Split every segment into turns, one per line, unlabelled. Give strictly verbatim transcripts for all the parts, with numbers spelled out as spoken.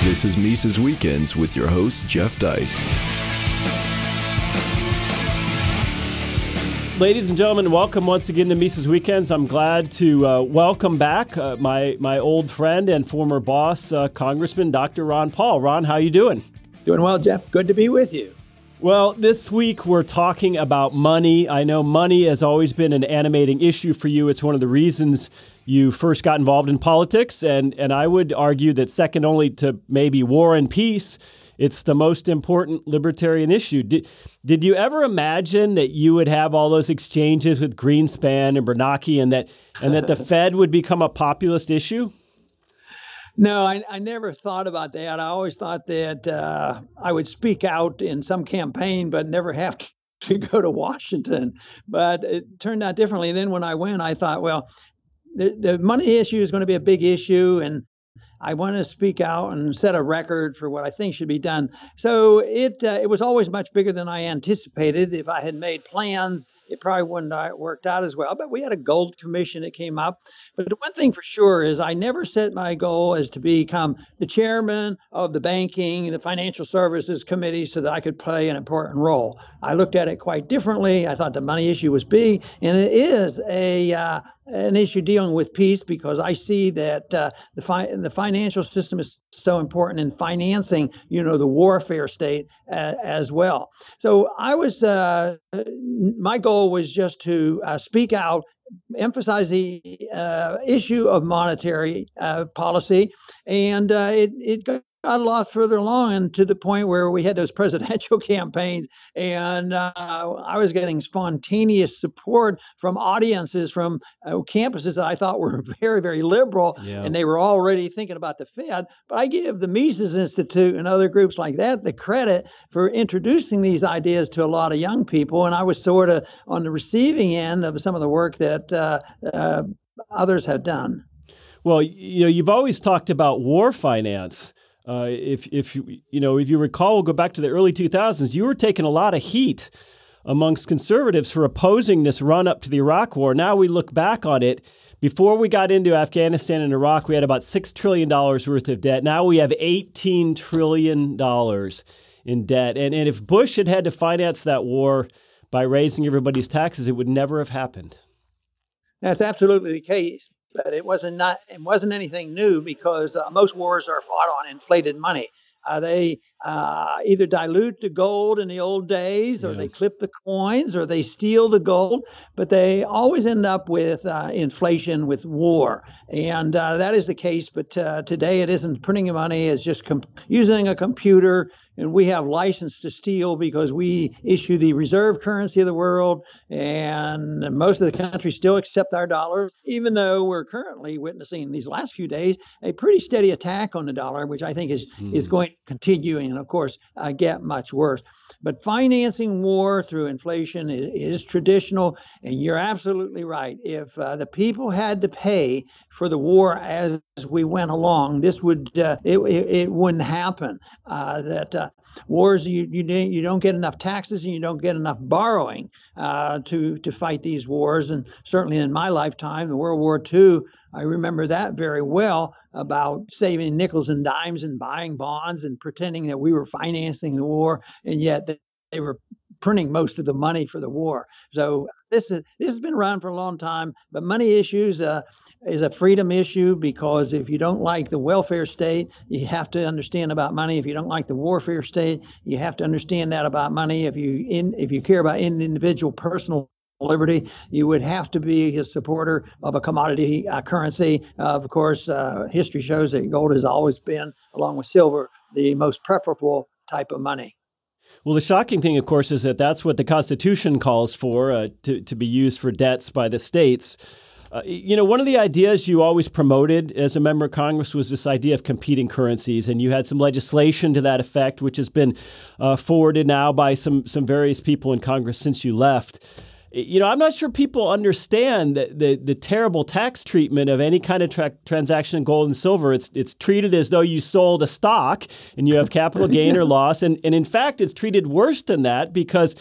This is Mises Weekends with your host, Jeff Deist.
Ladies and gentlemen, welcome once again to Mises Weekends. I'm glad to uh, welcome back uh, my my old friend and former boss, uh, Congressman Doctor Ron Paul. Ron, how you doing?
Doing well, Jeff. Good to be with you.
Well, this week we're talking about money. I know money has always been an animating issue for you. It's one of the reasons you first got involved in politics, and, and I would argue that second only to maybe war and peace, it's the most important libertarian issue. Did, did you ever imagine that you would have all those exchanges with Greenspan and Bernanke and that and that the Fed would become a populist issue?
No, I, I never thought about that. I always thought that uh, I would speak out in some campaign, but never have to go to Washington. But it turned out differently. Then when I went, I thought, well, the, the money issue is going to be a big issue, and I want to speak out and set a record for what I think should be done. So it uh, it was always much bigger than I anticipated. If I had made plans, it probably wouldn't have worked out as well. But we had a gold commission that came up. But the one thing for sure is I never set my goal as to become the chairman of the banking and the financial services committee so that I could play an important role. I looked at it quite differently. I thought the money issue was big, and it is a uh, an issue dealing with peace, because I see that uh, the fi- the financial system is so important in financing, you know, the warfare state uh, as well. So I was uh, my goal was just to uh, speak out, emphasize the uh, issue of monetary uh, policy, and uh, it it got a lot further along, and to the point where we had those presidential campaigns, and uh, I was getting spontaneous support from audiences from uh, campuses that I thought were very, very liberal, yeah. And they were already thinking about the Fed. But I give the Mises Institute and other groups like that the credit for introducing these ideas to a lot of young people, and I was sort of on the receiving end of some of the work that uh, uh, others had done.
Well, you know, you've always talked about war finance. Uh, if if you you know if you recall, we'll go back to the early two thousands. You were taking a lot of heat amongst conservatives for opposing this run up to the Iraq War. Now we look back on it. Before we got into Afghanistan and Iraq, we had about six trillion dollars worth of debt. Now we have eighteen trillion dollars in debt. And and if Bush had had to finance that war by raising everybody's taxes, it would never have happened.
That's absolutely the case. But it wasn't not it wasn't anything new, because uh, most wars are fought on inflated money. Uh, they uh, either dilute the gold in the old days, or yeah. they clip the coins, or they steal the gold. But they always end up with uh, inflation, with war, and uh, that is the case. But uh, today it isn't. Printing of money is just com- using a computer. And we have license to steal because we issue the reserve currency of the world, and most of the countries still accept our dollars, even though we're currently witnessing these last few days a pretty steady attack on the dollar, which I think is mm. is going to continue and, of course, uh, get much worse. But financing war through inflation is, is traditional, and you're absolutely right. If uh, the people had to pay for the war as we went along, this would uh, it, it, it wouldn't happen. Uh, that uh, wars you you you don't get enough taxes, and you don't get enough borrowing uh, to to fight these wars. And certainly in my lifetime, in World War Two, I remember that very well, about saving nickels and dimes and buying bonds and pretending that we were financing the war, and yet they were printing most of the money for the war. So this is this has been around for a long time. But money issues uh, is a freedom issue, because if you don't like the welfare state, you have to understand about money. If you don't like the warfare state, you have to understand that about money. If you in if you care about individual personal liberty, you would have to be a supporter of a commodity uh, currency. Uh, of course, uh, history shows that gold has always been, along with silver, the most preferable type of money.
Well, the shocking thing, of course, is that that's what the Constitution calls for, uh, to, to be used for debts by the states. Uh, you know, one of the ideas you always promoted as a member of Congress was this idea of competing currencies, and you had some legislation to that effect, which has been uh, forwarded now by some some various people in Congress since you left. You know, I'm not sure people understand the, the, the terrible tax treatment of any kind of tra- transaction in gold and silver. It's it's treated as though you sold a stock and you have capital gain or loss. And, and in fact, it's treated worse than that, because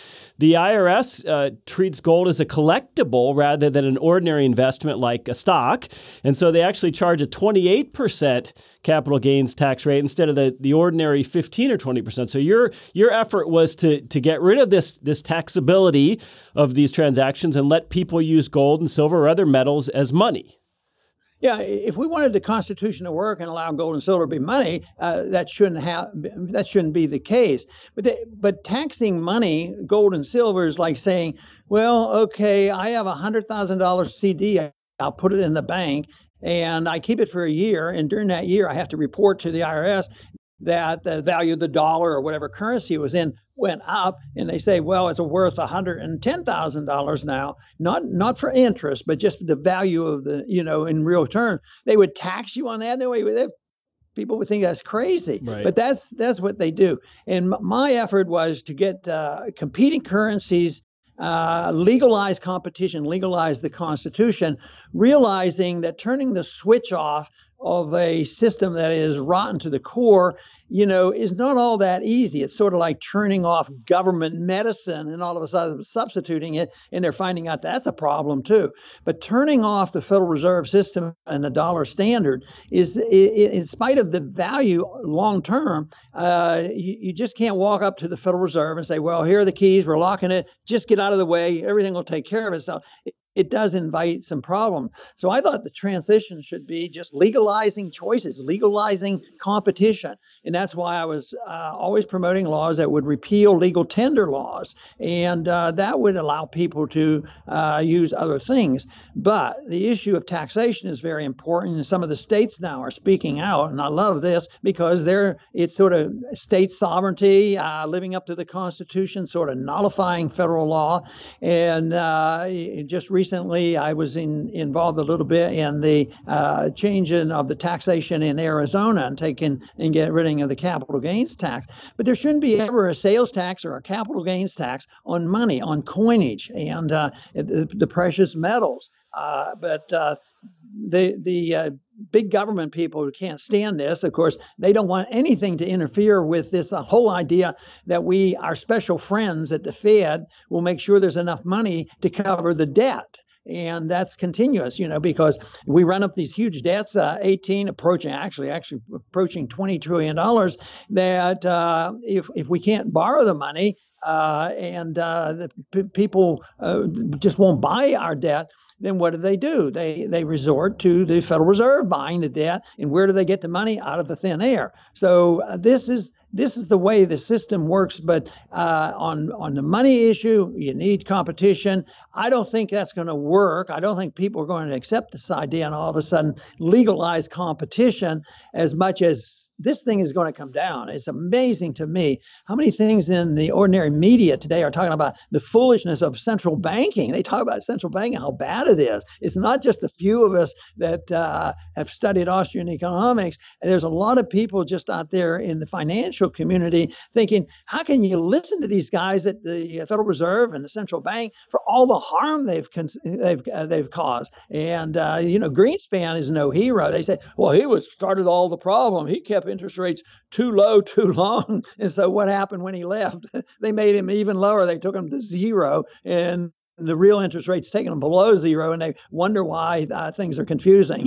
The I R S uh, treats gold as a collectible rather than an ordinary investment like a stock. And so they actually charge a twenty-eight percent capital gains tax rate instead of the, the ordinary fifteen or twenty percent. So your your effort was to to get rid of this, this taxability of these transactions and let people use gold and silver or other metals as money.
Yeah, if we wanted the Constitution to work and allow gold and silver to be money, uh, that shouldn't have that shouldn't be the case. But the, but taxing money, gold and silver, is like saying, well, okay, I have a hundred thousand dollars C D, I'll put it in the bank, and I keep it for a year, and during that year, I have to report to the I R S that the value of the dollar or whatever currency it was in went up, and they say, well, it's worth one hundred ten thousand dollars now, not not for interest, but just the value of the, you know, in real terms. They would tax you on that. No way, they, people would think that's crazy,
right.
But that's that's what they do. And my effort was to get uh, competing currencies, uh, legalize competition, legalize the Constitution, realizing that turning the switch off of a system that is rotten to the core, you know, is not all that easy. It's sort of like turning off government medicine and all of a sudden substituting it, and they're finding out that's a problem too. But turning off the Federal Reserve System and the dollar standard is, in spite of the value long term, uh, you, you just can't walk up to the Federal Reserve and say, well, here are the keys, we're locking it, just get out of the way, everything will take care of itself. It does invite some problem. So I thought the transition should be just legalizing choices, legalizing competition. And that's why I was uh, always promoting laws that would repeal legal tender laws. And uh, that would allow people to uh, use other things. But the issue of taxation is very important. And some of the states now are speaking out. And I love this because they're it's sort of state sovereignty, uh, living up to the Constitution, sort of nullifying federal law. And uh, just recently, Recently, I was in, involved a little bit in the uh, changing of the taxation in Arizona and taking and getting rid of the capital gains tax. But there shouldn't be ever a sales tax or a capital gains tax on money, on coinage and uh, the, the precious metals. Uh, but uh, the the uh, big government people who can't stand this, of course, they don't want anything to interfere with this uh, whole idea that we, our special friends at the Fed, will make sure there's enough money to cover the debt. And that's continuous, you know, because we run up these huge debts, uh, eighteen approaching, actually, actually approaching twenty trillion dollars, that uh, if, if we can't borrow the money, Uh, and uh, the p- people uh, just won't buy our debt, then what do they do? They they resort to the Federal Reserve buying the debt. And where do they get the money? Out of the thin air. So uh, this is this is the way the system works. But uh, on on the money issue, you need competition. I don't think that's going to work. I don't think people are going to accept this idea and all of a sudden legalize competition as much as this thing is going to come down. It's amazing to me how many things in the ordinary media today are talking about the foolishness of central banking. They talk about central banking, how bad it is. It's not just a few of us that uh, have studied Austrian economics. There's a lot of people just out there in the financial community thinking, how can you listen to these guys at the Federal Reserve and the central bank for all the harm they've they've uh, they've caused? And uh, you know, Greenspan is no hero. They say, well, he was started all the problem. He kept interest rates too low, too long. And so what happened when he left? They made him even lower. They took him to zero, and the real interest rate's taking them below zero, and they wonder why uh, things are confusing.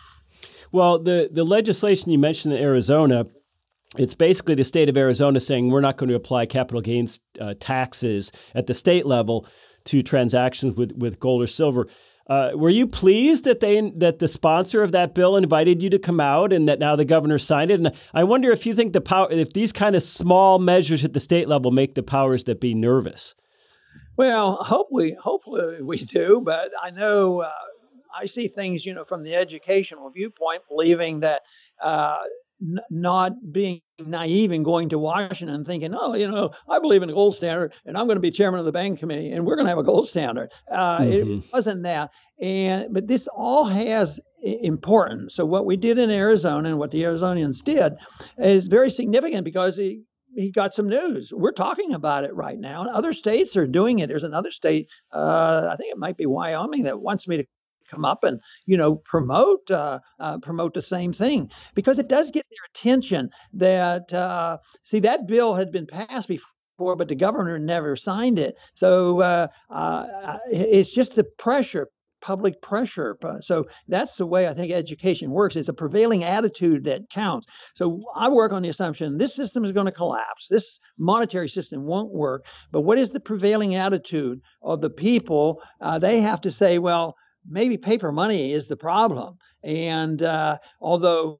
Well, the, the legislation you mentioned in Arizona, it's basically the state of Arizona saying we're not going to apply capital gains uh, taxes at the state level to transactions with, with gold or silver. Uh, were you pleased that they that the sponsor of that bill invited you to come out and that now the governor signed it? And I wonder if you think the power, if these kind of small measures at the state level make the powers that be nervous.
Well, hopefully, hopefully we do. But I know uh, I see things, you know, from the educational viewpoint, believing that uh, n- not being naive and going to Washington and thinking, oh, you know, I believe in a gold standard and I'm going to be chairman of the bank committee and we're going to have a gold standard. Uh, mm-hmm. It wasn't that. And but this all has importance. So what we did in Arizona and what the Arizonians did is very significant because he, he got some news. We're talking about it right now. Other states are doing it. There's another state, uh, I think it might be Wyoming, that wants me to come up and, you know, promote uh, uh, promote the same thing, because it does get their attention that, uh, see, that bill had been passed before for, but the governor never signed it. So uh, uh, it's just the pressure, public pressure. So that's the way I think education works. It's a prevailing attitude that counts. So I work on the assumption this system is going to collapse. This monetary system won't work. But what is the prevailing attitude of the people? Uh, they have to say, well, maybe paper money is the problem. And uh, although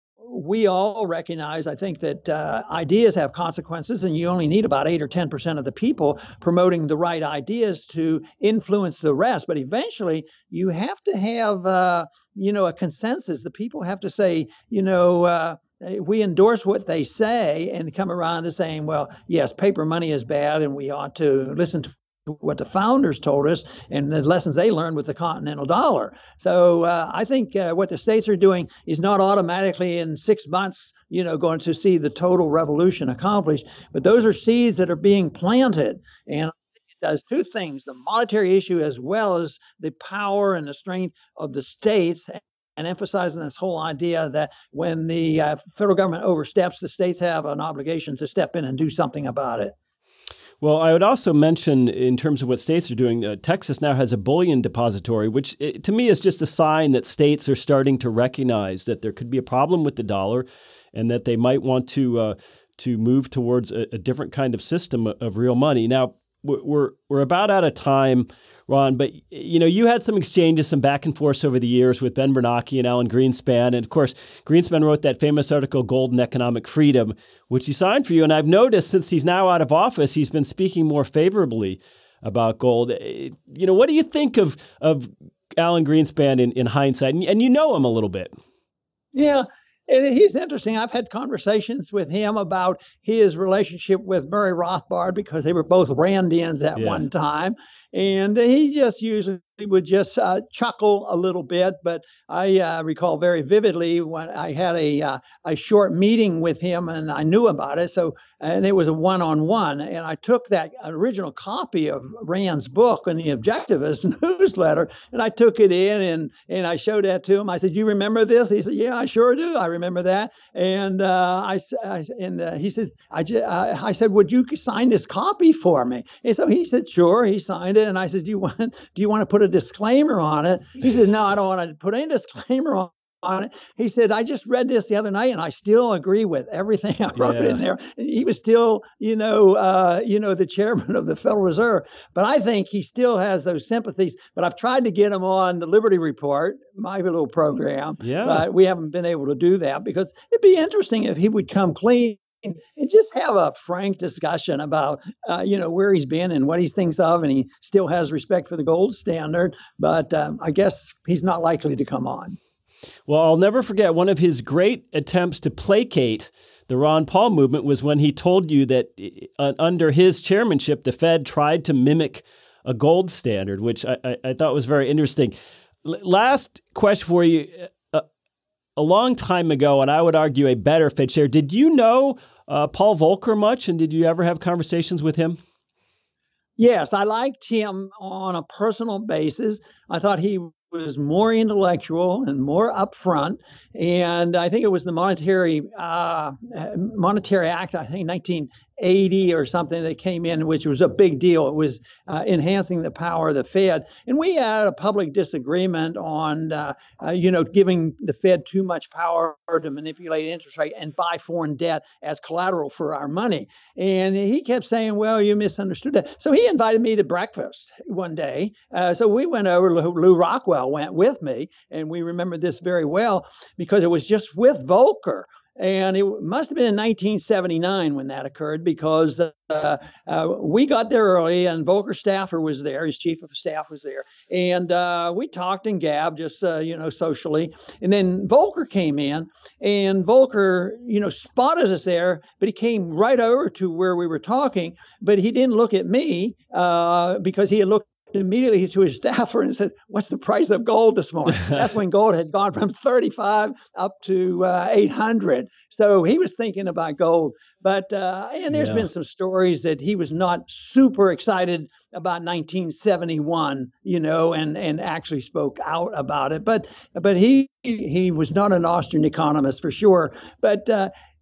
we all recognize, I think, that uh, ideas have consequences, and you only need about eight or ten percent of the people promoting the right ideas to influence the rest. But eventually, you have to have, uh, you know, a consensus. The people have to say, you know, uh, we endorse what they say, and come around to saying, well, yes, paper money is bad, and we ought to listen to what the founders told us and the lessons they learned with the continental dollar. So uh, I think uh, what the states are doing is not automatically in six months, you know, going to see the total revolution accomplished, but those are seeds that are being planted. And it does two things: the monetary issue as well as the power and the strength of the states, and emphasizing this whole idea that when the uh, federal government oversteps, the states have an obligation to step in and do something about it.
Well, I would also mention, in terms of what states are doing, uh, Texas now has a bullion depository, which it, to me is just a sign that states are starting to recognize that there could be a problem with the dollar, and that they might want to uh, to move towards a, a different kind of system of, of real money. Now, we're we're about out of time, Ron, but you know, you had some exchanges, some back and forth over the years with Ben Bernanke and Alan Greenspan. And of course, Greenspan wrote that famous article, Gold and Economic Freedom, which he signed for you. And I've noticed since he's now out of office, he's been speaking more favorably about gold. You know, what do you think of, of Alan Greenspan in, in hindsight? And, and you know him a little bit.
Yeah. And he's interesting. I've had conversations with him about his relationship with Murray Rothbard, because they were both Randians at yeah. one time. And he just usually would just uh, chuckle a little bit. But I uh, recall very vividly when I had a uh, a short meeting with him, and I knew about it. So, and it was a one-on-one. And I took that original copy of Rand's book and the Objectivist newsletter, and I took it in and and I showed that to him. I said, "You remember this?" He said, "Yeah, I sure do. I remember that." And uh, I, I and uh, he says, I, just, I I said, "Would you sign this copy for me?" And so he said, "Sure." He signed it, and I said, "Do you want do you want to put a disclaimer on it?" He says, "No, I don't want to put any disclaimer on." on it. He said, "I just read this the other night, and I still agree with everything I wrote yeah. in there." And he was still, you know, uh, you know, the chairman of the Federal Reserve. But I think he still has those sympathies. But I've tried to get him on the Liberty Report, my little program.
Yeah.
But we haven't been able to do that, because it'd be interesting if he would come clean and just have a frank discussion about, uh, you know, where he's been and what he thinks of, and he still has respect for the gold standard. But um, I guess he's not likely to come on.
Well, I'll never forget one of his great attempts to placate the Ron Paul movement was when he told you that uh, under his chairmanship, the Fed tried to mimic a gold standard, which I, I, I thought was very interesting. L- last question for you. Uh, a long time ago, and I would argue a better Fed chair, did you know uh, Paul Volcker much, and did you ever have conversations with him?
Yes, I liked him on a personal basis. I thought he was more intellectual and more upfront, and I think it was the monetary uh, monetary act, I think nineteen eighty or something, that came in, which was a big deal. It was uh, enhancing the power of the Fed, and we had a public disagreement on, uh, uh, you know, giving the Fed too much power to manipulate interest rate and buy foreign debt as collateral for our money. And he kept saying, "Well, you misunderstood that." So he invited me to breakfast one day. Uh, so we went over. Lou Rockwell went with me, and we remember this very well because it was just with Volcker. And it must have been in nineteen seventy-nine when that occurred, because uh, uh, we got there early, and Volcker Staffer was there. His chief of staff was there. And uh, we talked and gabbed just, uh, you know, socially. And then Volcker came in, and Volcker, you know, spotted us there, but he came right over to where we were talking. But he didn't look at me uh, because he had looked immediately to his staffer and said, "What's the price of gold this morning?" That's when gold had gone from thirty-five up to uh, eight hundred. So he was thinking about gold. But, uh, and there's yeah. been some stories that he was not super excited about nineteen seventy-one, you know, and, and actually spoke out about it. But, but he, he was not an Austrian economist for sure. But, uh,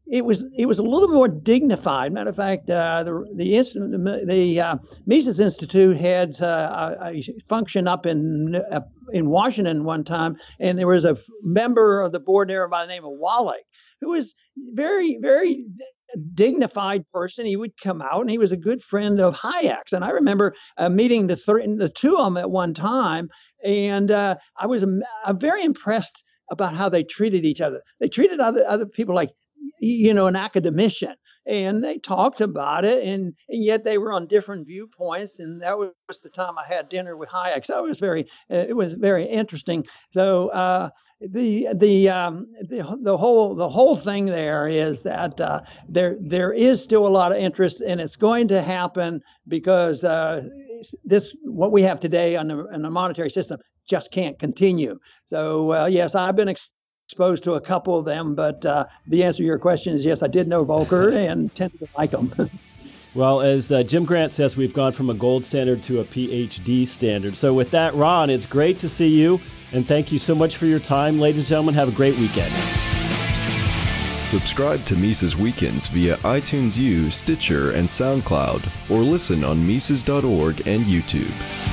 it was it was a little more dignified. Matter of fact, uh, the the the, the uh, Mises Institute had uh, a, a function up in uh, in Washington one time, and there was a member of the board there by the name of Wallach, who was very very dignified person. He would come out, and he was a good friend of Hayek's. And I remember uh, meeting the th- the two of them at one time, and uh, I was um, I'm very impressed about how they treated each other. They treated other other people like, you know, an academician, and they talked about it, and, and yet they were on different viewpoints. And that was the time I had dinner with Hayek. So it was very, it was very interesting. So uh, the the um, the the whole the whole thing there is that uh, there there is still a lot of interest, and it's going to happen because uh, this what we have today on the, on the monetary system just can't continue. So uh, yes, I've been Ex- exposed to a couple of them, but uh, the answer to your question is yes, I did know Volcker and tended to like them.
Well, as uh, Jim Grant says, we've gone from a gold standard to a P H D standard. So with that, Ron, it's great to see you, and thank you so much for your time. Ladies and gentlemen, have a great weekend.
Subscribe to Mises Weekends via iTunes U, Stitcher, and SoundCloud, or listen on Mises dot org and YouTube.